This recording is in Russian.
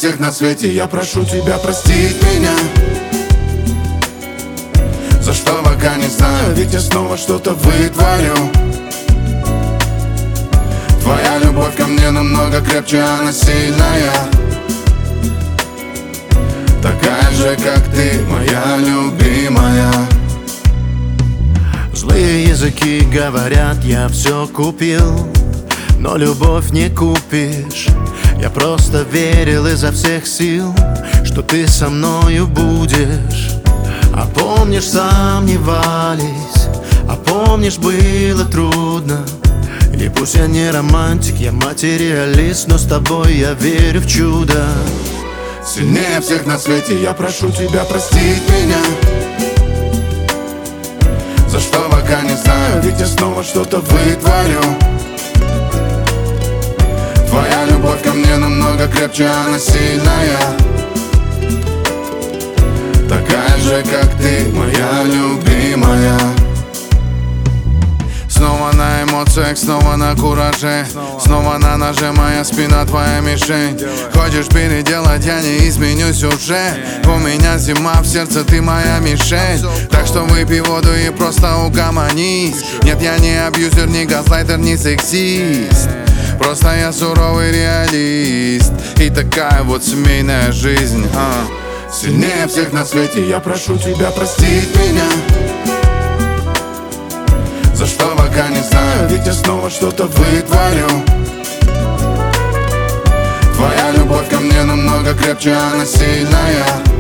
всех на свете я прошу тебя простить меня, за что пока не знаю, ведь я снова что-то вытворю. Твоя любовь ко мне намного крепче, она сильная, такая же, как ты, моя любимая. Злые языки говорят, я все купил, но любовь не купишь. Я просто верил изо всех сил, что ты со мною будешь. А помнишь, сомневались, а помнишь, было трудно. И пусть я не романтик, я материалист, но с тобой я верю в чудо. Сильнее всех на свете я прошу тебя простить меня, за что пока не знаю, ведь я снова что-то вытворю. Твоя любовь ко мне намного крепче, она сильная, такая же, как ты, моя любимая. Снова на эмоциях, снова на кураже, снова на ноже, моя спина твоя мишень. Хочешь переделать, я не изменюсь уже. У меня зима, в сердце ты моя мишень. Так что выпей воду и просто угомонись. Нет, я не абьюзер, не газлайтер, не сексист. Просто я суровый реалист. И такая вот семейная жизнь. Сильнее всех на свете я прошу тебя простить меня, за что пока не знаю, ведь я снова что-то вытворю. Твоя любовь ко мне намного крепче, она сильная,